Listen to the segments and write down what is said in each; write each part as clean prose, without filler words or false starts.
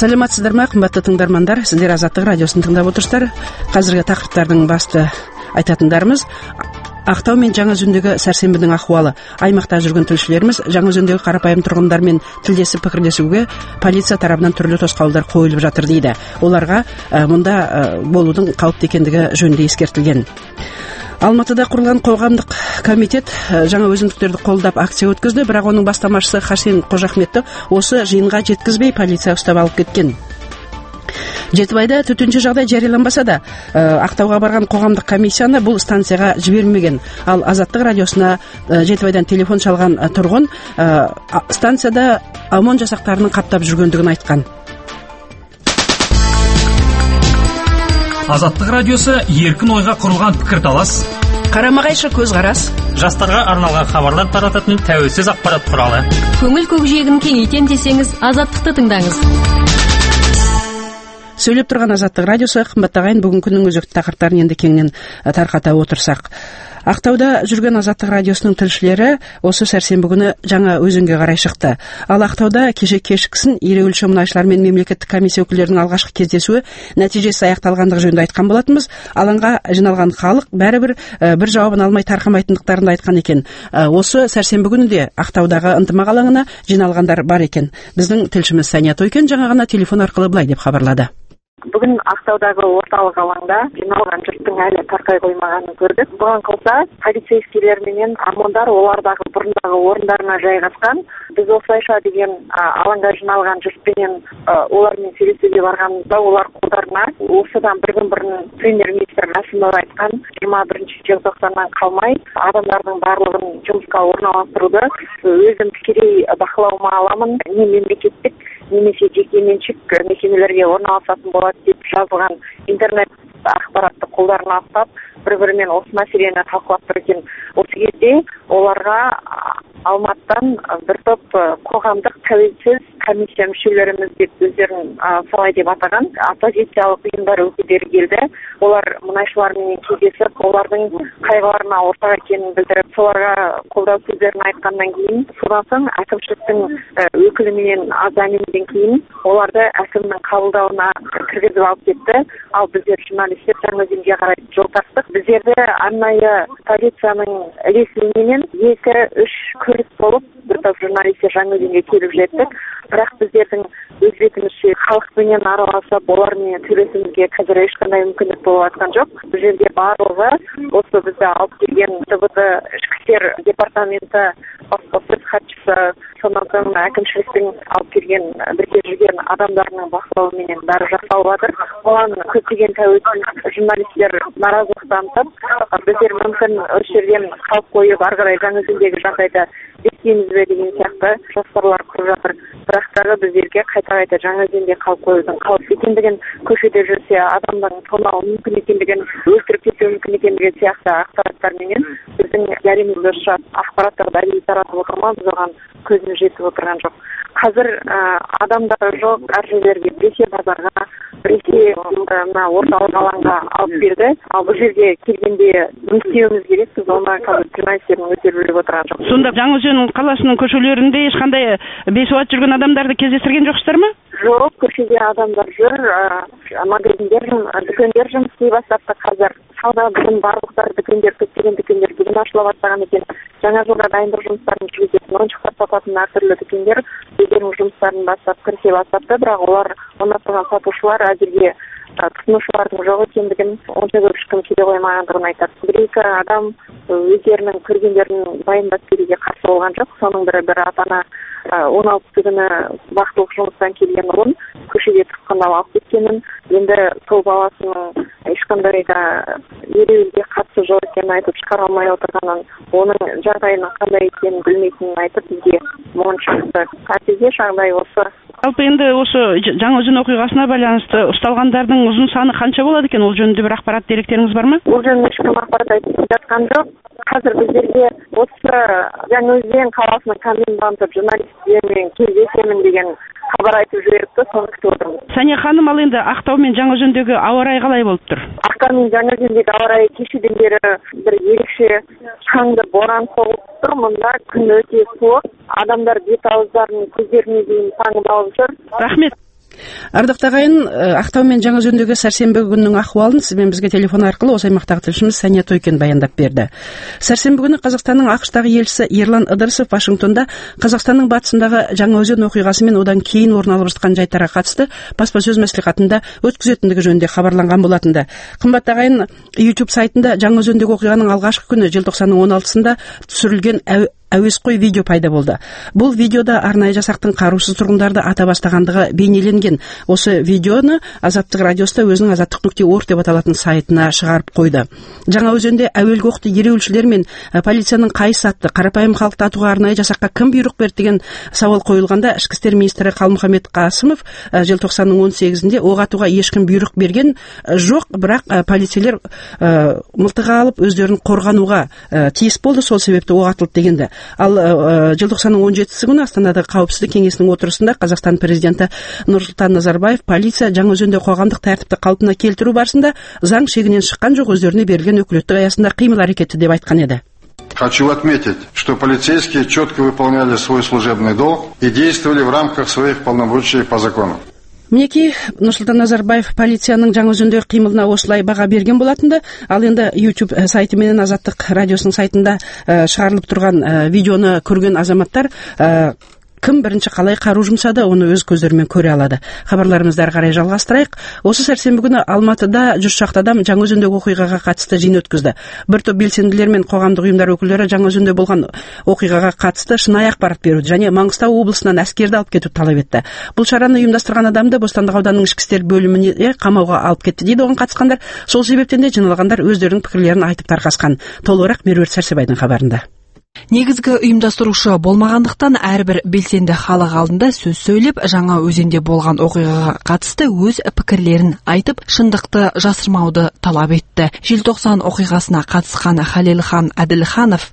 Саламатсыздар ма, кымбаттуу тыңдармандар? Сиздер Азаттык радиосын тыңдап отурсуздар. Казыркы такырыптардын басты айтатындарыбыз Актау мен Жаңа Өзөндөгү сарсембинин акыбалы. Аймакта жүргөн тилчилерибиз Жаңа Өзөндөгү карапайым тургундар менен тилдесип пикирлешүүгө полиция тарабынан түрлүү тоскоолдор коюлуп жатыр дейди. Оларга мында болуудун калыптуу экендиги жөнүндө эскертилген. Алматыда курулган коомдук комитет жаңа өзүндүктөрдү колдоп акция өткөздү, бирок анын баштамачысы Хасен Кожахметти осы жыйынга жеткизбей полиция уктап алып кеткен. Жетибайда төтөнчө жагдай жарыяланбаса да, Актауга барган коомдук комиссияны бул станцияга жибермеген. Ал Азаттык радиосуна Жетибайдан телефон чалган тургун станцияда ОМОН жасактарынын каптап жүргөндүгүн айткан. Азаттык радиосу эркин ойга курулган пикирталас, карама-кайшы көз карас, жастарга арналган кабарлар тарататын тәуелсиз акпарат куралы. Көңүл көкжегин кеңейтем десеңиз, Азаттыкты тыңдаңыз. Сөйлөп турган Азаттык радиосу, кымбаттаган бүгүнкү күнүн өзөктүү такырыптарын энди кеңинен тарката отурсак. Актауда жүргөн Азаттык радиосунун тилчилери осы сәрсенбі күнү Жаңа Өзөнгө карай чыкты. Ал Актауда кечкисин ири өлчөм мунайчылар менен мемлекеттик комиссия өкүлдөрүнүн алгачкы кездесүүсү нәтижеси аякталгандыгы жөнүндө айткан болатынбыз. Аланга жиналган халык бир жабабын алмай таркамайтындыктарын да айткан экен. Осы сәрсенбі күнү де Актаудагы ынтымак алаңына жиналгандар бар экен. Биздин тилчimiz Сания Тойкен жаңа гана телефон аркылуу былай деп кабарлады. Бүгін Ақтаудағы орталық алаңда жиналған жұрттың әлі тарқай қоймағанын көрдік. Бұған қоса полицейскийлер менен ОМОНдар олардағы бұрындағы орындарына жайғасқан. Біз осылайша деген алаңға жиналған жұртпенен олармен сөйлесуге барғанымызда олар қолдарына осыдан бір күн бұрын премьер-министр Мәсімов айтқан 21 желтоқсаннан қалмай адамдардың барлығын жұмысқа орналастыруды өзім тікелей бақылауыма аламын, не мемлекеттік немесе жекеменшік мекемелерге орналасатын болады деп жазылған интернет ақпаратты қолдарына ұстап, бір-бірімен осы мәселені талқылап тұр екен. Осы кезде оларға Алматыдан бір топ қоғамдық тәуелсіз комиссия мүшелеріміз деп өздерін солай деп атаған оппозициялық ұйымдар өкілдері келді. Олар мұнайшылармен кездесіп, олардың қайғыларына ортақ екенін білдіріп, соларға қолдау сөздерін айтқаннан кейін, содан соң әкімшіліктің өкілімен аз әңгімеден кейін оларды әкімнің қабылдауына кіргізіп алып кетті. Ал біздер журналистер Жаңа Өзенге қарай жол тарттық. Біздерді арнайы полицияның ілесуіменен 2-3 көлік болып, бір топ журналистер Жаңа Өзенге келіп жеттік. Бірақ біздердің өз бетімізше халықпенен араласып, олармен сөйлесуімізге қазір ешқандай мүмкіндік болып жатқан жоқ. Бұл жерде барлығы осы бізді алып келген ТБ ішкі істер департаменті баспасөз хатшысы, сонан соң әкімшіліктің алып келген бірге жүрген адамдарының бақылауыменен бәрі жасалып жатыр. Оған көптеген тәуелсіз журналистер наразылық танытып, біздер мүмкін осы жерден қалып қойып, ары қарай Жаңа Өзендегі жағдайды естиміз бе деген сияқты жоспарлар құрып жатыр. Бірақ тағы біздерге қайта Жаңа Өзенде қалып қоюдың қауіпсіз екендігін, көшеде жүрсе адамның тонауы мүмкін екендігін, өлтіріп кетуі мүмкін екендігі сияқты ақпараттарменен біздің жариямызды ұшырап ақпараттар дәлелді таратылып қалмай, біз оған көзіміз жетіп отырған жоқ. Қазір адамдар жоқ, әр жерлерге біресе базарға, біресе орталық алаңға алып берді. Ал бұл жерге келгенде не істеуіміз керек, біз оны қазір журналистердің өздері біліп отырған жоқ. Сонда Жаңа Өзен қаласының көшелерінде ешқандай бейсуат жүрген адамдарды кездестірген жоқсыздар ма? Жоқ, көшеде адамдар жүр, магазиндер, дүкендер жұмыс істей бастапты қазір. Сауда бүгін барлықтар дүкендер, көптеген дүкендер бүгін ашыла бастаған екен. Жаңа жылға дайындық жұмыстарын жүргізетін, ойыншықтар сататын әртүрлі дүкендер өздерінің жұмыстарын бастап кірісе бастапты, бірақ олар онда тұрған сатушылар әзірге тұтынушылардың жоқ екендігін, онша көп ешкім келе қоймағандығын айтады. Бір-екі адам өздерінің көргендерін баяндап беруге қарсы болған жоқ. Соның бір ата-ана 16 күні вақтылық жұмыстан келген ұлын көшеде тұтқындап алып кеткенін, енді сол баласының ешқандай да ереуілге қатысы жоқ екенін айтып шығара алмай отырғанын, оның жағдайының қандай екенін білмейтінін айтып, бізге мұғын шықты. Қазірге жағдай осы. Жалпы енді осы Жаңа Өзен оқиғасына байланысты ұсталғандардың ұзын саны қанша болады екен? Ол жөнінде бір ақпарат деректеріңіз бар ма? Ол жөнінде ешкім ақпарат айтып жатқан жоқ. Қазір біздерге осы Жаңа Өзен қаласының коменданты журналистермен кездесемін деген хабар айтып жіберіпті, соны күтіп отырмыз. Сания ханым, ал енді Ақтау мен Жаңа Өзендегі ауа райы қалай болып тұр? Ақтау мен Жаңа Өзендегі ауа райы кешеден бері бір ерекше шаңды боран соғып тұр. Мұнда күн өте суық. Адамдар бет ауыздарын көздеріне дейін таңып алып жүр. Рахмет. Ардықты ағайын, Ақтау мен Жаңаөзендегі сәрсенбі күннің ахуалын сізбен бізге телефон арқылы осы аймақтағы тілшіміз Сәния Тойкен баяндап берді. Сәрсенбі күні Қазақстанның ақш-тағы елшісі Ерлан Ыдырысов Вашингтонда Қазақстанның батысындағы Жаңаөзен оқиғасы мен одан кейін орын алып жатқан жайттарға қатысты баспасөз мәслихатында өткізетіндігі жөнінде хабарланған болатынды. Қымбатты ағайын, YouTube сайтында Жаңаөзендегі оқиғаның алғашқы күні желтоқсанның 16-сында түсірілген әуесқой видео пайда болды. Бұл видеода арнайы жасақтың қарусыз тұрғындарды ата бастағандығы бейнеленген. Осы видеоны Азаттық радиоста өзінің azаттық.org деп аталатын сайтына шығарып қойды. Жаңаөзенде әуелгі оқты ереуілшілер мен полицияның қайсы атты қарапайым халықты атуға арнайы жасаққа кім бұйрық берді деген сауал қойылғанда ішкі істер министрі Қалмұхаммед Қасымов желтоқсанның 18-інде оқ атуға ешкім бұйрық берген жоқ, бірақ полицейлер мылтық алып өздерін қорғануға тиіс болды, сол себепті оқ атылды дегенді. Ал желтоқсанның 17-сі күні Астанада қауіпсіздік кеңесінің отырысында Қазақстан президенті Нұрсұлтан Назарбаев полиция Жаңаөзенде қоғамдық тәртіпті қалпына келтіру барысында заң шегінен шыққан жоқ, өздеріне берілген өкілеттік аясында қимыл әрекеті деп айтқан еді. Хочу отметить, что полицейские четко выполняли свой служебный долг и действовали в рамках своих полномочий по закону. Мінекей, Нұрсұлтан Назарбаев полицияның Жаңаөзендегі қимылына осылай баға берген болатынды. Ал енді YouTube сайты менен Азаттық радиосының сайтында шығарылып тұрған видеоны көрген азаматтар кім бірінші қалай қару жұмсады, оны өз көздерімен көре алады. Хабарларымызды әрі қарай жалғастырайық. Осы сәрсенбі күні Алматыда 100 шақты адам Жаңаөзендегі оқиғаға қатысты жиын өткізді. Бір топ белсенділер мен қоғамдық ұйымдар өкілдері Жаңаөзенде болған оқиғаға қатысты шынайы ақпарат беруді және Маңғыстау облысынан әскерді алып кетуді талап етті. Бұл шараны ұйымдастырған адамды Бостандық ауданының ішкі істер бөліміне қамауға алып кетті дейді оған қатысқандар. Сол себептен де жиналғандар өздерінің пікірлерін айтып тарқасқан. Толығырақ Меруерт Сәрсебайдың хабарында. Негізгі ұйымдастырушы болмағандықтан әрбір белсенді халық алдында сөз сөйлеп, Жаңаөзенде болған оқиғаға қатысты өз пікірлерін айтып, шындықты жасырмауды талап етті. Желтоқсан оқиғасына қатысқан Халелхан Әділханов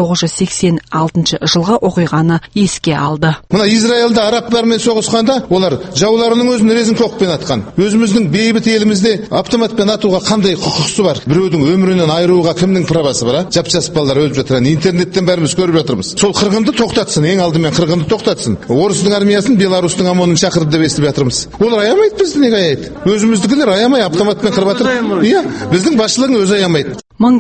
1986 жылғы оқиғаны еске алды. Мына Израильде арабтармен соғысқанда, олар жауларының өзін резин оқпен атқан. Өзіміздің бейбіт елімізде автоматпен атуға қандай құқысы бар? Біреудің өмірінен айыруға кімнің правасы бар? Жап-жас балалар өліп жатыр. Интернеттен бәріміз көріп жатырмыз. Сол қырғынды тоқтатсын, ең алдымен қырғынды тоқтатсын. Орыстың армиясын Беларусьтың ОМОНын шақырды деп естіп жатырмыз. Олар аямайды бізді, неге аяйды? Өзіміздікілер аямай автоматпен қырып жатыр. Иә, біздің басшылығын өзі аямайды.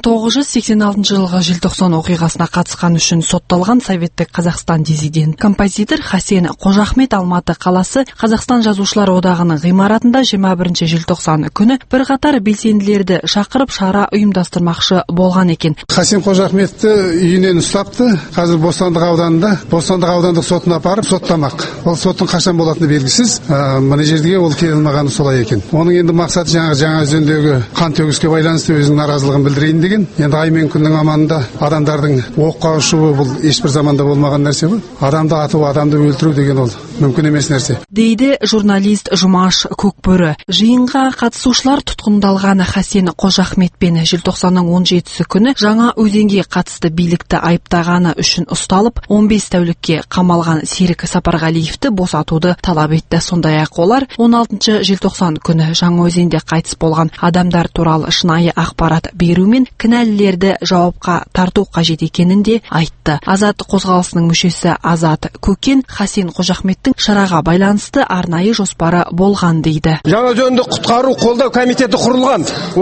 1986 жылғы желтоқсан оқиғасына қатысқан үшін сотталған советтік Қазақстан дизидент композитор Хасен Қожахмет Алматы қаласы Қазақстан жазушылар одағының ғимаратында 21 желтоқсан күні бірқатар белсенділерді шақырып шара ұйымдастырмақшы болған екен. Хасен Қожахметті үйінен ұстапты. Қазір Бостандық ауданында, Бостандық аудандық сотына апарып соттамақ. Ол соттың қашан болатыны белгісіз. Мына жерге ол келе алмағаны солай екен. Оның енді мақсаты Жаңаөзендегі қан төгіске байланысты өзінің наразылығын білдірейін деген. Енді ай мен күннің аманында адамдардың оққа ұшуы бұл ешбір заманда болмаған нәрсе ғой. Адамды ату, адамды өлтіру деген ол мүмкін емес нәрсе. Дейді журналист Жұмаш Көкбөрі. Жиынға қатысушылар тұтқындалған Хасен Қожахметпен желтоқсанның 17-сі күні Жаңаөзенге қатысты билікті айыптағаны үшін ұсталып, 15 тәулікке қамалған Серік Сапарғалиевті босатуды талап етті. Сондай-ақ олар 16 желтоқсан күні Жаңаөзенде қайтыс болған адамдар туралы шынайы ақпарат берумен кінәлілерді жауапқа тарту қажет екенін де айтты. Азат қозғалысының мүшесі Азат Көкен Хасен Қожахметтің шараға байланысты арнайы жоспары болған дейді. Жаңаөзенді құтқару қолдау комитеті құрылған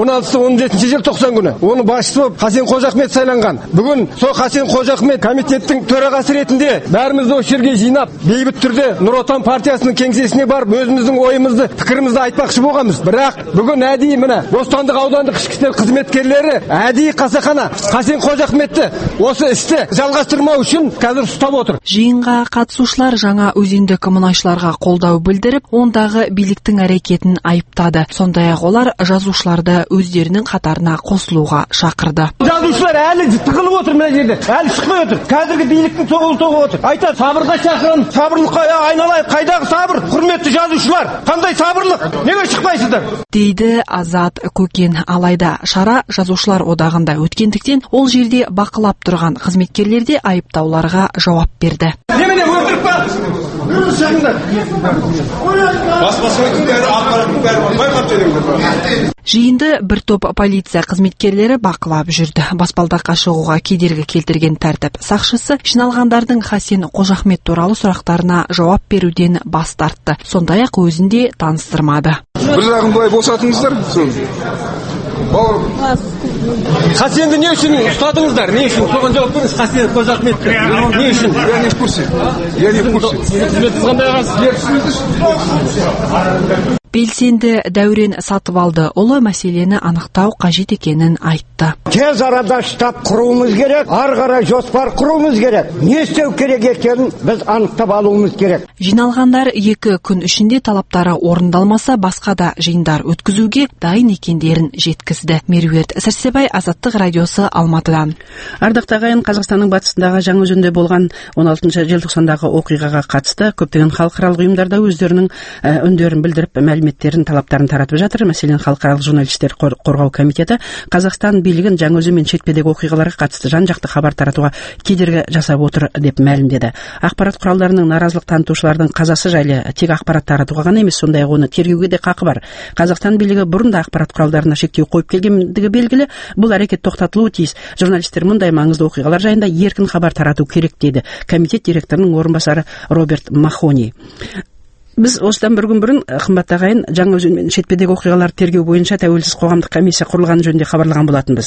16-17 желтоқсан күні. Оны басшысы болып Хасен Қожахмет сайланған. Бүгін сол Хасен Қожахмет комитеттің төрағасы ретінде бәрімізді осы жерге жинап, бейбіт түрде Нұр Отан партиясының кеңсесіне барып өзіміздің ойымызды, пікірімізді айтпақшы болғанбыз. Бірақ бүгін әдейі міне Бостандық аудандық ішкі істер қызметкерлері әдейі қасақана Хасен Қожахметті осы істі жалғастырмау үшін қазір ұстап отыр. Жиынға қатысушылар Жаңаөзендік мұнайшыларға қолдау білдіріп, ондағы биліктің әрекетін айыптады. Сондай-ақ олар жазушыларды өздерінің қатарына қосылуға шақырды. Жазушылар әлі тығылып отыр мына жерде. Әлі шықпай отыр. Қазіргі биліктің тоғылып отыр. Айтады, сабырға шақырын, сабырлыққа айналайық. Қайдағы сабыр? Құрметті жазушылар, қандай сабырлық? Неге шықпайсыздар? Дейді Азат Көкен. Алайда шара жазушылар одағында өткендіктен ол жерде бақылап тұрған қызметкерлер де айыптауларға жауап берді. Немене өтірік па? Жиынды бір топ полиция қызметкерлері бақылап жүрді. Баспалдаққа шығуға кедергі келтірген тәртіп сақшысы жиналғандардың Хасен Қожахмет туралы сұрақтарына жауап беруден бас тартты. Сондай-ақ өзін де таныстырмады. Бір жағын былай босатыңыздар. Хасенді не үшін ұстадыңыздар? Не үшін? Соған жауап беріңіз. Хасен Қожахметті. Не үшін? Я не в курсе. Белсенді Дәурен Сатыбалды ұлы мәселені анықтау қажет екенін айтты. Тез арада штаб құруымыз керек, ары қарай жоспар құруымыз керек. Не істеу керек екенін біз анықтап алуымыз керек. Жиналғандар 2 күн ішінде талаптары орындалмаса басқа да жиындар өткізуге дайын екендерін жеткізді. Меруерт Сәрсебай, Азаттық радиосы, Алматыдан. Ардақты ағайын, Қазақстанның батысындағы Жаңаөзенде болған 16 желтоқсандағы оқиғаға қатысты көптеген халықаралық ұйымдарда өздерінің үндерін білдіріп, мәліметтерін, талаптарын таратып жатыр. Мәселен, халықаралық журналистер қорғау комитеті Қазақстан билігін Жаңаөзен мен шетпедегі оқиғаларға қатысты жан-жақты хабар таратуға кедергі жасап отыр деп мәлімдеді. Ақпарат құралдарының наразылық танытушылардың қазасы жайлы тек ақпарат таратуға ғана емес, сондай-ақ оны тергеуге де қақы бар. Қазақстан билігі бұрын да ақпарат құралдарына шектеу қойып келгендігі белгілі. Бұл әрекет тоқтатылуы тиіс. Журналистер мұндай маңызды оқиғалар жайында еркін хабар тарату керек дейді комитет директорының орынбасары Роберт Махони. Біз осыдан бір күн бұрын, қымбатты ағайын, Жаңаөзен мен шетпедегі оқиғаларды тергеу бойынша тәуелсіз қоғамдық комиссия құрылғаны жөнінде хабарлаған болатынбыз.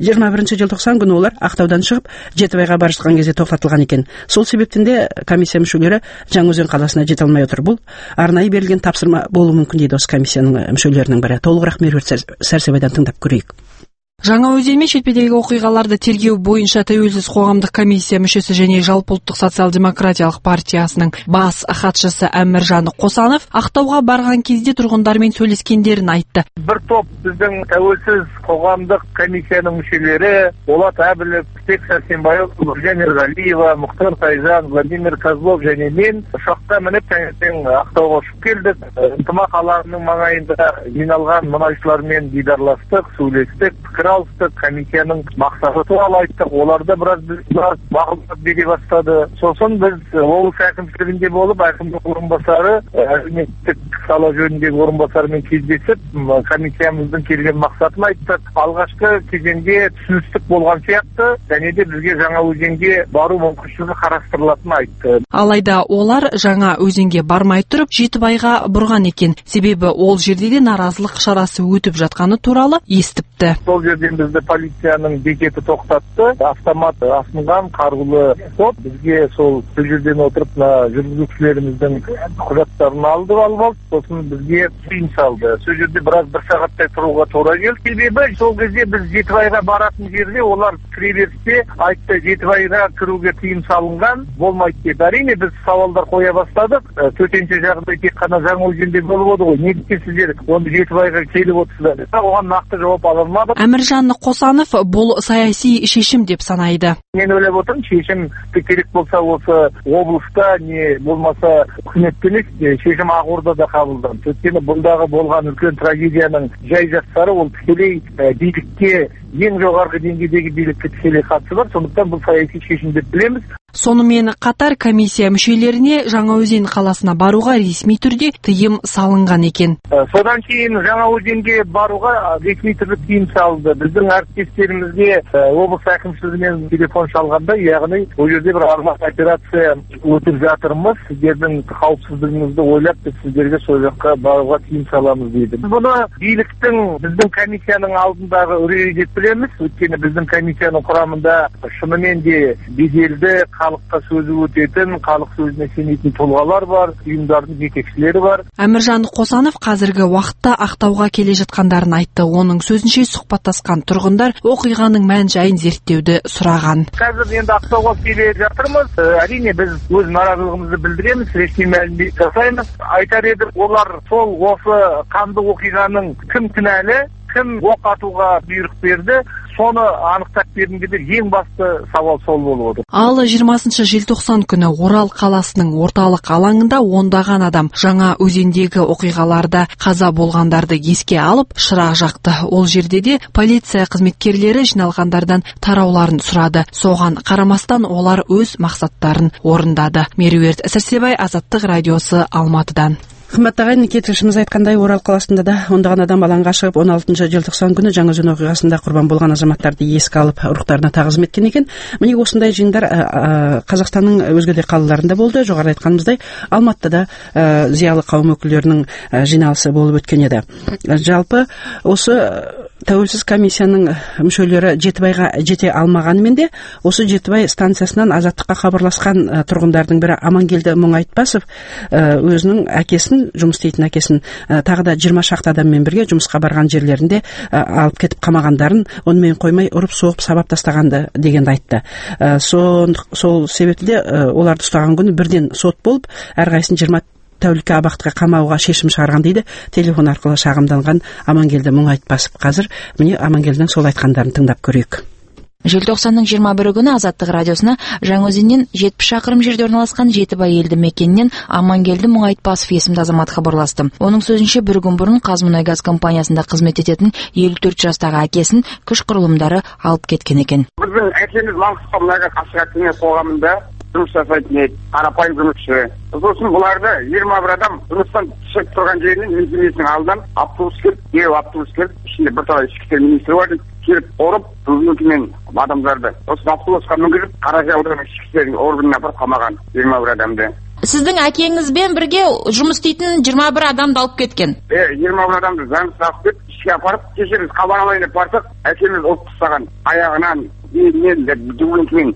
21 желтоқсан күні олар Ақтаудан шығып, Жетібайға бара жатқан кезде тоқтатылған екен. Сол себептен де комиссия мүшелері Жаңаөзен қаласына жете алмай отыр. Бұл арнайы берілген тапсырма болуы мүмкін дейді осы комиссияның мүшелерінің бірі. Толығырақ Меруерт Сәрсебайдан тыңдап көрейік. Жаңаөзен мен шетпедегі оқиғаларды тергеу бойынша тәуелсіз қоғамдық комиссия мүшесі және Жалпыұлттық социал-демократиялық партиясының бас хатшысы Әміржан Қосанов Ақтауға барған кезде тұрғындармен сөйлескендерін айтты. Бір топ біздің тәуелсіз қоғамдық комиссияның мүшелері Болат Әбілов, Бек Сәрсенбаев, Нұржан Ерғалиева, Мұхтар Тайжан, Владимир Козлов және мен ұшақта мініп таңертең Ақтауға ұшып келдік. Ынтымақ алаңының маңайында жиналған мұнайшылармен дидарластық, сөйлестік, пікір алыстық, комиссияның мақсаты туралы айттық. Оларда біраз мағлұмат бере бастады. Сосын біз облыс әкімшілігінде болып, әкімдік орынбасары, әлеуметтік сала жөніндегі орынбасарымен кездесіп, комиссиямыздың келген мақсатын айттық. Алғашқы кезеңде түсіністік болған сияқты, және де бізге Жаңаөзенге бару мүмкіншілігі қарастырылатынын айтты. Алайда олар Жаңаөзенге бармай тұрып, Жетібайға бұрған екен. Себебі ол жерде де наразылық шарасы өтіп жатқаны туралы естіпті. Сол жерден бізді полицияның бекеті тоқтатты. Автомат асынған қарулы топ бізге сол жерден отырып жүргізушілеріміздің құжаттарын алды. Сосын бізге тыйым салды. Сол жерде біраз бір сағаттай тұруға тура келді. Себебі сол кезде біз Жетібайға баратын жерде олар кіреберісте айтты, Жетібайға кіруге тыйым салынған, болмайды деп. Әрине біз сауалдар қоя бастадық. Төтенше жағдай тек қана Жаңаөзенде болып отыр ғой. Неге сіздер оны Жетібайға келіп отырсыздар? Оған нақты жауап ала алмадық. Әміржан Қосанов бұл саяси шешім деп санайды. Мен ойлап отырмын, шешім керек болса осы облыста, не болмаса үкіметте емес, шешім Ақордада қабылданды. Өйткені бұндағы болған үлкен трагедияның жай-жапсары ол тікелей билікке, ең жоғарғы деңгейдегі билікке тікелей қатысы бар. Сондықтан бұл саяси шешім деп білеміз. Сонымен қатар комиссия мүшелеріне Жаңаөзен қаласына баруға ресми түрде тыйым салынған екен. Содан кейін Жаңаөзенге баруға ресми түрде тыйым салды. Біздің әріптестерімізге облыс әкімшілігінен телефон шалғанда, яғни ол жерде бір арнайы операция өтіп жатырмыз. Сіздердің қауіпсіздігіңізді ойлап, біз сіздерге сол жаққа баруға тыйым саламыз дейді. Біз бұны биліктің, біздің комиссияның алдындағы үрейі деп білеміз. Өйткені біздің комиссияның құрамында шынымен де беделді, халыққа сөзі өтетін, халық сөзіне сенетін тұлғалар бар, ұйымдардың жетекшілері бар. Әміржан Қосанов қазіргі уақытта Ақтауға келе жатқандарын айтты. Оның сөзінше сұхбаттасқан тұрғындар оқиғаның мән-жайын зерттеуді сұраған. Қазір енді Ақтауға келе жатырмыз. Әрине біз өз наразылығымызды білдіреміз, ресми мәлімдеме жасаймыз. Айтар едік, олар сол осы қанды оқиғаның кім кінәлі, кім оқ атуға бұйрық берді, соны анықтап беріңдер. Ең басты сауал сол болып отыр. Ал 20 желтоқсан күні Орал қаласының орталық алаңында ондаған адам жаңа өзендегі оқиғаларда қаза болғандарды еске алып шырақ жақты. Ол жерде де полиция қызметкерлері жиналғандардан тарауларын сұрады. Соған қарамастан олар өз мақсаттарын орындады. Меруерт Сәрсебай, Азаттық радиосы, Алматыдан. Қымбатты ағайын, кетірішіміз айтқандай, Орал қаласында да ондаған адам алаңға шығып 16 желтоқсан күні Жаңаөзен оқиғасында құрбан болған азаматтарды еске алып рухтарына тағзым еткен екен. Міне осындай жиындар Қазақстанның өзге де қалаларында болды. Жоғарыда айтқанымыздай, Алматыда зиялы қауым өкілдерінің жиналысы болып өткен еді. Жалпы осы тәуелсіз комиссияның мүшелері Жетібайға жете алмағанымен де, осы Жетібай станциясынан Азаттыққа хабарласқан тұрғындардың бірі Амангелді Мұңайтпасов өзінің әкесін, жұмыс істейтін әкесін, тағы да 20 шақты адаммен бірге жұмысқа барған жерлерінде алып кетіп қамағандарын, онымен қоймай ұрып соғып сабап тастағанды дегенді айтты. Сол себепті де оларды ұстаған күні бірден сот болып, әрқайсысын 20 тәулікке абақтыға қамауға шешім шығарған дейді телефон арқылы шағымданған Амангелді Мұңайтпасов. Қазір міне Амангелдінің сол айтқандарын тыңдап көрейік. Желтоқсанның 21 күні Азаттық радиосына Жаңаөзеннен 70 шақырым жерде орналасқан Жетібай елді мекенінен Амангелді Мұңайтпасов есімді азамат хабарласты. Оның сөзінше, бір күн бұрын Қазмұнайгаз компаниясында қызмет ететін 54 жастағы әкесін күш құрылымдары алып кеткен екен. Біздің әкеміз Маңғыстаумұнайгаз ақшатының қоғамында жұмыс жасайтын еді, қарапайым жұмысшы. Сосын бұларды 21 адам жұмыстан түсіп тұрған жерінен мекемесінің алдынан автобус келіп, ішінде бір талай ішкі істер министрі бар, келіп ұрып, мекемен адамдарды осы автобусқа мінгізіп, Қаражай ауданының ішкі істер органына апарып қамаған 21 адамды. Сіздің әкеңізбен бірге жұмыс істейтін 21 адамды алып кеткен. 21 адамды заңсыз алып кетіп, ішке апарып, кеше біз хабарламайын деп барсақ, әкеміз ұрып тастаған, аяғынан, белінен, дүбінкімен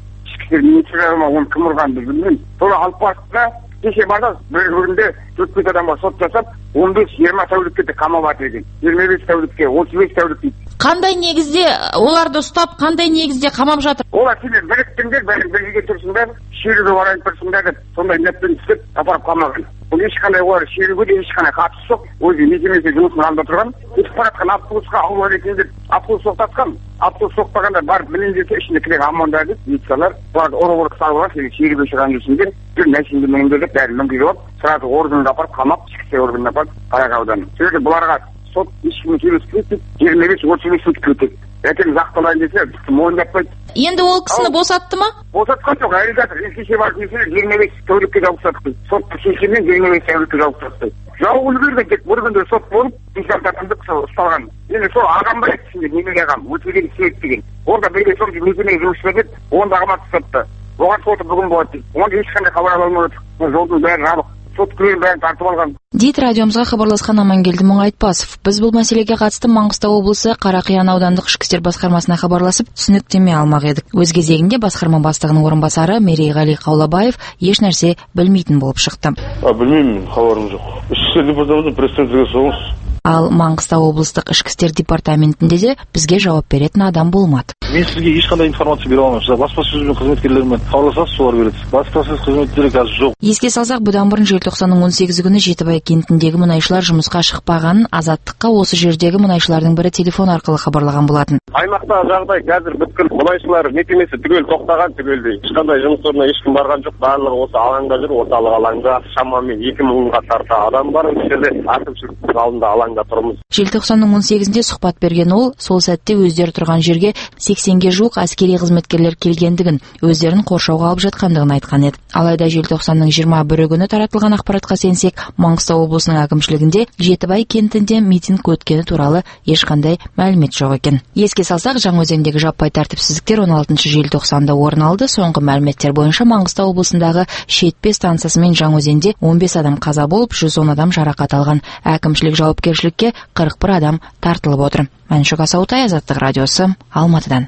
оны кім ұрған білмеймін. Соны алып барды да, кеше барды, бір күнде 4-5 адамға сот жасап, 15-20 тәулікке қамап жатыр екен. 25 тәулікке, 35 тәулік дейді. Қандай негізде оларды ұстап, қандай негізде қамап жатыр? Олар сендер біріктіңдер, бірге тұрсыңдар, шеруге барайын тұрсыңдар деп, сондай ниетпен түсіп, апарып қамаған. Бұл ешқандай олар шеруге де ешқандай қатысы жоқ. Өзі мекемесі жұмысының алдында тұрған, кетіп баратқан автобусқа алу екен деп автобус тоқтатқан. Автобус тоқтағанда барып білейін десе, ішінде кірген амандар деп, милициялар оларды ұры-ұры салып алып, шеруге шығған жүрсіңдер, бір мәшинеде мініңдер деп, бәрін мінгізіп алып, сразу органға апарып қамап, ішкі істер органына апарып, Қарағай ауданы. Сөйтіп бұларға сот ешкіммен сөйлеспейді, 25-35 сутка өтеді. Әкем жақталайын десе, мойындатпайды. Енді ол кісіні босатты ма? Босатқан жоқ, әлі жатыр. Кеше барып десе, 25 тәулікке жауып тастады. Сот шешіммен 25 тәулікке жауып тастады. Жауып үлгерген тек бір күнде сот болып, 5 адамды ұсталған. Енді сол ағам бар еді, ішінде немере ағам, өтеген себеп деген. Орда бірге сол мекемеге жұмыс істеп еді, онда ағамат ұстатты. Оған соты бүгін болады дейді. Онда ешқандай хабар ала алмай отыр. Жолдың бәрі жабық. Дейді радиомызға хабарласқан Амангелді Мұңайтпасов. Біз бұл мәселеге қатысты Маңғыстау облысы Қарақиян аудандық ішкі істер басқармасына хабарласып, түсініктеме алмақ едік. Өз кезегінде басқарма бастығының орынбасары Мерейғали Қаулабаев еш нәрсе білмейтін болып шықты. Білмеймін, хабарым жоқ. Ішкі істер департаментіне пресс-центрге соғыңыз. Ал Маңғыстау облыстық ішкі істер департаментінде де бізге жауап беретін адам болмады. Мен сізге ешқандай информация бере алмаймын. Баспасөз қызметкерлерімен хабарласасыз, солар береді. Баспасөз қызметтері қазір жоқ. Еске салсақ, бұдан бұрын желтоқсанның 18 күні Жетібай кентіндегі мұнайшылар жұмысқа шықпағанын Азаттыққа осы жердегі мұнайшылардың бірі телефон арқылы хабарлаған болатын. Аймақта жағдай қазір бүткіл. Мұнайшылар мекемесі түгел тоқтаған, түгелдей. Ешқандай жұмыс орнына ешкім барған жоқ. Барлығы осы алаңда жүр. Орталық алаңда шамамен 2000-ға тарта адам бар. Осы жерде әкімшілік алдында алаңда тұрмыз. Желтоқсанның 18-інде сұхбат берген ол, сол сәтте өздері тұрған жерге 80-ге жуық әскери қызметкерлер келгендігін, өздерін қоршауға алып жатқандығын айтқан еді. Алайда желтоқсанның 21 күні таратылған ақпаратқа сенсек, Маңғыстау облысының әкімшілігінде Жетібай кентінде митинг өткені туралы ешқандай мәлімет жоқ екен. Еске салсақ, Жаңаөзендегі жаппай тәртіпсіздіктер 16 желтоқсанда орын алды. Соңғы мәліметтер бойынша Маңғыстау облысындағы Шетпе станциясы мен Жаңаөзенде 15 адам қаза болып, 110 адам жарақат алған. Әкімшілік жауапкершілікке 41 адам тартылып отыр. Мәншүк Асаутай, Азаттық радиосы, Алматыдан.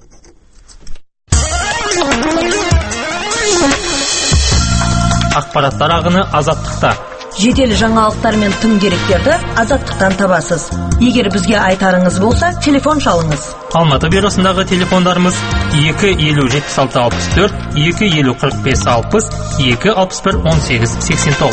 Ақпараттар ағыны Азаттықта. Жедел жаңалықтар мен тың деректерді Азаттықтан табасыз. Егер бізге айтарыңыз болса, телефон шалыңыз. Алматы бюросындағы телефондарымыз 250-76-64, 250-45-60,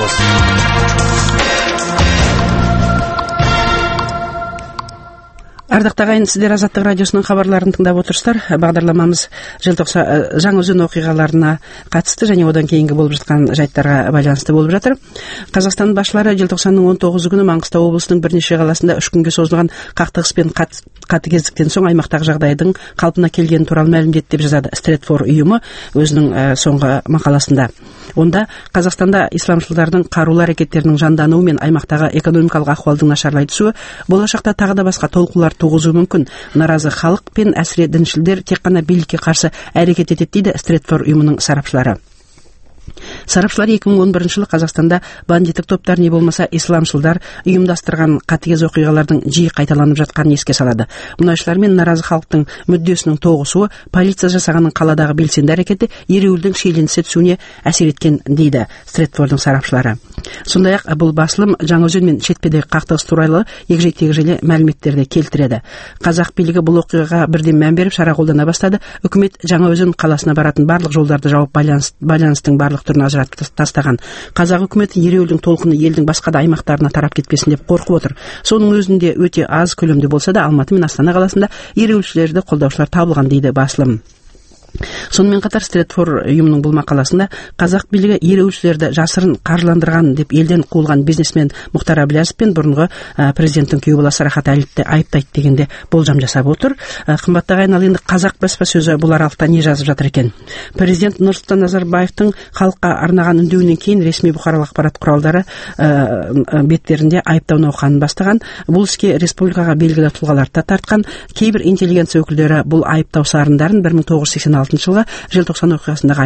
261-18-89. Ардактуу агайын, сиздер Азаттык радиосунун кабарларын тыңдап отурсуздар. Багдарламамыз Жаңаөзөн окуйгаларына катысты жана одан кийинки болуп жаткан жайттарга байланыштуу болуп жатыр. Казакстан башлары желтоқсанның 19 күнү Маңғыстау облусунун бир нече каласында 3 күнгө созулган кактыгыс пен катыгездиктен соң аймактагы жагдайдын калпына келгени тууралуу маалимдеди деп жазады Стрэдфорд уюму өзүнүн соңку макаласында. Онда Казакстанда исламчылдардын каруулуу аракеттеринин жандануу менен аймактагы экономикалык акыбалдын нашарлай түсүшү болочокто тагы да башка толкуулар тугузуу мүмкүн. Наразы халык пен әсире динчилдер тек гана бийликке каршы аракет этет дейди Стрэдфорд уюмунун сарапчылары. Сарапчылар 2011 жылы Казакстанда бандиттик топтор не болмаса исламчылдар уюмдаштырган катыгез окуйгалардын жиі кайталанып жатканын эске салады. Мунайчылар менен наразы халктын мүддөсүнүн тогусуу полиция жасаганын каладагы белсенди аракети эреүүлдүн шиеленисе түсүүнө асир эткен дейди Стрэдфорддун сарапчылары. Сондай-ак бул басылым Жаңаөзөн менен Четпедеги кактыгыс тууралуу эгжектеги эле маалиметтерди келтиреді. Казак бийлиги бул окуяга бирден мән берип шара колдона баштады. Өкмөт Жаңаөзөн каласына баратын барлык жолдарды жабып байланыстын барлык түрүн ажыратып тастаган. Казак өкмөтү эреүүлдүн толкуну элдин башка да аймактарына тарап кетпесин деп коркуп отур. Сонун өзүндө өтө аз көлөмдө болсо да Алматы менен Астана каласында эреүүлчүлөрдү колдоочулар табылган дейди басылым. Сонымен қатар Стрэдфорд уюмунун бул макаласында казак бийлиги эреүүлчүлөрдү жасырын каржыландырган деп элден куулган бизнесмен Мухтар Аблязов пен бурунку президенттин күйөө баласы Рахат Алиевди айыптайт дегенде болжам жасап отур. Кымбаттуу агайын, ал энди казак баспасөзү бул аралыкта не жазып жатыр экен? Президент Нурсултан Назарбаевдин халыкка арнаган үндөөүнөн кийин ресми бухаралык акпарат куралдары беттеринде айыптауну окуганын баштаган. Бул ишке республикага белгилүү тулгалар да тарткан. Кейбир интеллигенция өкүлдөрү бул айыптау сарындарын 1986 жылы желтоқсан окуясындагы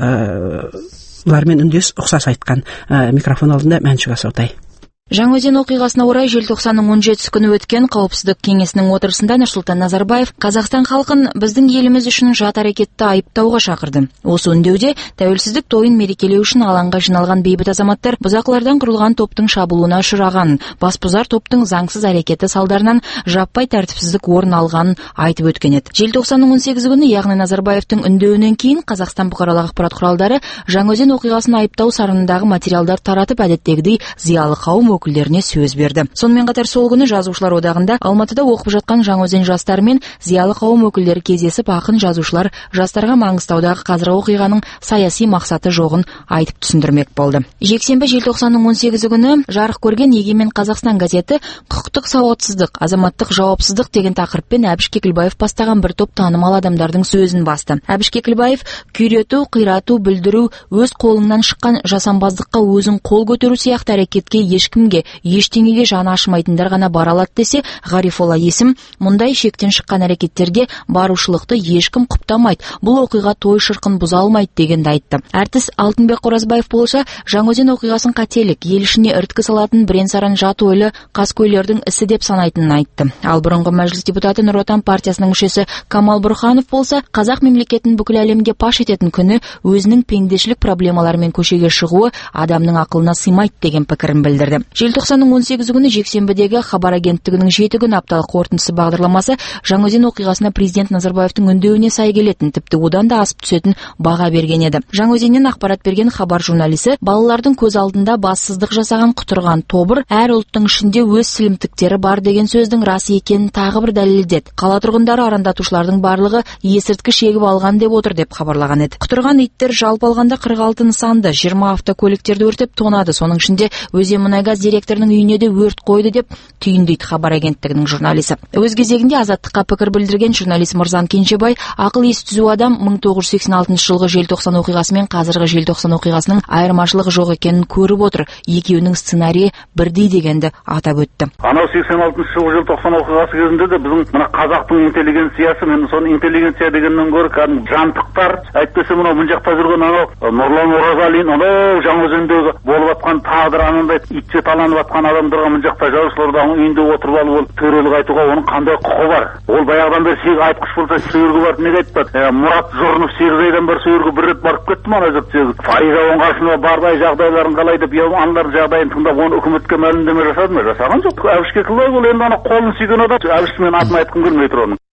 айыптаулар менен үндөс уксас айткан. Микрофон алдында Мәншүк Асаутай. Жаңаөзен окуйгасына орай желтоқсанның 17 күнү өткен Кауіпсіздік кеңесінің отырысында Нурсултан Назарбаев Қазақстан халқын біздің еліміз үшін жат әрекетті айыптауға шақырды. Осы үндеуде тәуелсіздік тойын мерекелеу үшін алаңға жиналған бейбіт азаматтар бұзақылардан құрылған топтың шабуылына ұшыраған, басбұзар топтың заңсыз әрекеті салдарынан жаппай тәртіпсіздік орын алғанын айтып өткен еді. Желтоқсанның 18 күні, яғни Назарбаевтың үндеуінен кейін Қазақстан бұқаралық ақпарат құралдары Жаңаөзен окуйгасын айыптау сарынындағы материалдар таратып, әдеттегідей зиялы қауым өкілдеріне сөз берді. Сонымен қатар сол күні Жазушылар одағында Алматыда оқып жатқан Жаңаөзен жастары мен зиялы қауым өкілдері кездесіп, ақын жазушылар жастарға Маңғыстаудағы қазіргі оқиғаның саяси мақсаты жоғын айтып түсіндірмек болды. Жексенбі желтоқсанның 18 күні жарық көрген Егемен Қазақстан газеті құқықтық сауатсыздық, азаматтық жауапсыздық деген тақырыппен Әбіш Кекілбаев бастаған бір топ танымал адамдардың сөзін басты. Әбіш Кекілбаев күйрету, қирату, бүлдіру, өз қолыңнан шыққан жасампаздыққа өзің қол көтеру сияқты әрекетке ешкімге, ештеңеге жаны ашымайтындар ғана бара алады десе, Ғарифолла есім мұндай шектен шыққан әрекеттерге барушылықты ешкім құптамайды. Бұл оқиға той шырқын бұза алмайды дегенді айтты. Әртіс Алтынбек Қоразбаев болса, Жаңаөзен оқиғасын қателік, ел ішіне ірткі салатын бірен-саран жат ойлы қаскөйлердің ісі деп санайтынын айтты. Ал бұрынғы мәжіліс депутаты Нұр Отан партиясының мүшесі Камал Бұрханов болса, қазақ мемлекетін бүкіл әлемге паш ететін күні өзінің пендешілік проблемаларымен көшеге шығуы адамның ақылына сыймайды деген пікірін білдірді. Желтоқсанның 18 күні жексенбідегі Хабар агенттігінің 7 күн апталық қорытындысы бағдарламасы Жаңаөзен оқиғасына президент Назарбаевтың үндеуіне сай келетін, тіпті одан да асып түсетін баға берген еді. Жаңаөзеннен ақпарат берген Хабар журналисі балалардың көз алдында бассыздық жасаған құтырған тобыр әр ұлттың ішінде өз сілімтіктері бар деген сөздің рас екенін тағы бір дәлелдеді. Қала тұрғындары арандатушылардың барлығы есірткі шегіп алған деп отыр деп хабарлаған еді. Құтырған иттер жалпы алғанда 46 нысанды, 20 автокөліктерді өртеп тонады. Соның ішінде Өзенмұнайгаз директорының үйіне де өрт қойды деп түйіндейді Хабар агенттігінің журналисі. Өз кезегінде Азаттыққа пікір білдірген журналист Мырзан Кенжебай, ақыл ес түзу адам 1986 жылғы желтоқсан оқиғасы мен қазіргі желтоқсан оқиғасының айырмашылығы жоқ екенін көріп отыр. Екеуінің сценарийі бірдей дегенді атап өтті. Анау 86 жылғы желтоқсан оқиғасы кезінде де біздің мына қазақтың интеллигенциясы, мен соны интеллигенция дегеннен гөрі кәдімгі жантықтар, әйтпесе мынау мына жақта жүрген анау Нұрлан Оразалин, анау Жаңаөзендегі болып жатқан тағдыр анандай итше таланып жатқан адамдарға мына жақта жазушылардың үйінде отырып алып ол төрелік айтуға оның қандай құқы бар? Ол баяғыдан бері сегіз айтқыш болса сүйірге барып неге айтпады? Мұрат Жорнов 8 айдан бері сүйірге бір рет барып кетті ме ана жерде? Фариза Оңғарсынова бардай жағдайларын қалай деп аналардың жағдайын тыңдап оны үкіметке мәлімдеме жасады ма? Жасаған жоқ. Әбіш Кекілбаев ол енді ана қолын сүйген адам. Әбіш мен атын айтқым келмей тұр оның.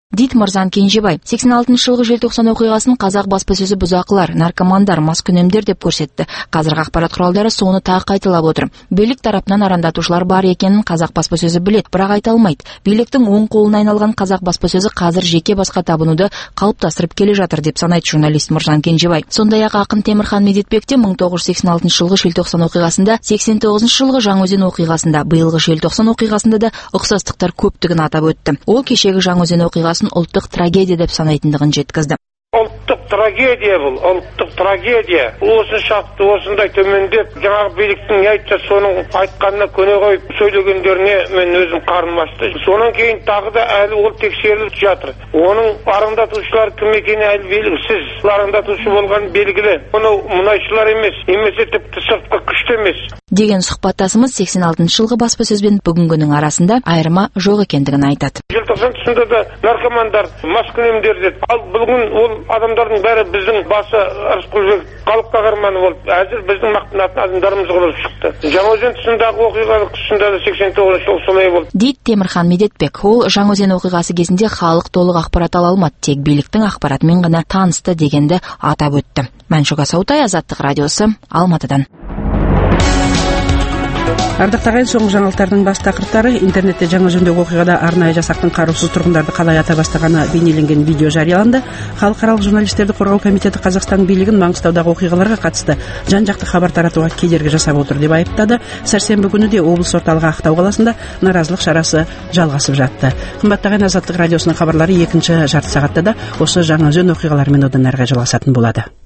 дейді Мырзан Кенжебай. 86 жылғы желтоқсан оқиғасын қазақ баспасөзі бұзақылар, наркомандар, маскүнемдер деп көрсетті. Қазіргі ақпарат құралдары соны тағы қайталап отыр. Билік тарапынан арандатушылар бар екенін қазақ баспасөзі білет, бірақ айта алмайды. Биліктің оң қолына айналған қазақ баспасөзі қазір жеке басқа табынуды қалыптастырып келе жатыр деп санайды журналист Мырзан Кенжебай. Сондай-ақ ақын Темірхан Медетбек те 1986 жылғы желтоқсан оқиғасында, 89 жылғы Жаңаөзен оқиғасында, биылғы желтоқсан оқиғасында да ұқсастықтар көптігін атап өтті. Ол кешегі Жаңаөзен оқиғасын ұлттық трагедия деп санайтындығын жеткізді. Ұлттық трагедия бұл, ұлттық трагедия. Осыншақты осындай төмендеп, жаңағы биліктің не айтса соның айтқанына көне қойып сөйлегендеріне мен өзім қарным ашты. Сонан кейін тағы да әлі ол тексеріліп жатыр. Оның арандатушылар кім екені әлі белгісіз. Арандатушы болған белгілі. Оны мұнайшылар емес, немесе тіпті сыртқы күшті емес. Деген сұхбаттасымыз 86 жылғы баспасөзбен бүгінгінің арасында айырма жоқ екендігін айтады. Желтоқсан тұсында да наркомандар, маскүнемдер деді. Ал бүгін ол адамдардың бәрі біздің басы Рысқұлбек халық қаһарманы болып, әзір біздің мақтанатын адамдарымыз болып шықты. Жаңаөзен тұсындағы оқиғалық тұсында да 89 жыл солай болды. Дейді Темірхан Медетбек. Ол Жаңаөзен оқиғасы кезінде халық толық ақпарат ала алмады, тек биліктің ақпаратымен ғана танысты дегенді атап өтті. Мәншүк Асаутай, Азаттық радиосы, Алматыдан. Ардақтағы ел соңғы жаңалықтардың бас тақырыптары: интернетте Жаңаөзендегі оқиғада арнайы жасақтың қарусыз тұрғындарды қалай ата бастағаны бейнеленген видео жарияланды. Халықаралық журналистерді қорғау комитеті Қазақстан билігін Маңғыстаудағы оқиғаларға қатысты жан-жақты хабар таратуға кедергі жасап отыр деп айыптады. Сәрсенбі күні де облыс орталығы Ақтау қаласында наразылық шарасы жалғасып жатты. Қымбаттаған Азаттық радиосының хабарлары екінші жарты сағатта да осы Жаңаөзен оқиғаларымен одан әрі жалғасатын болады.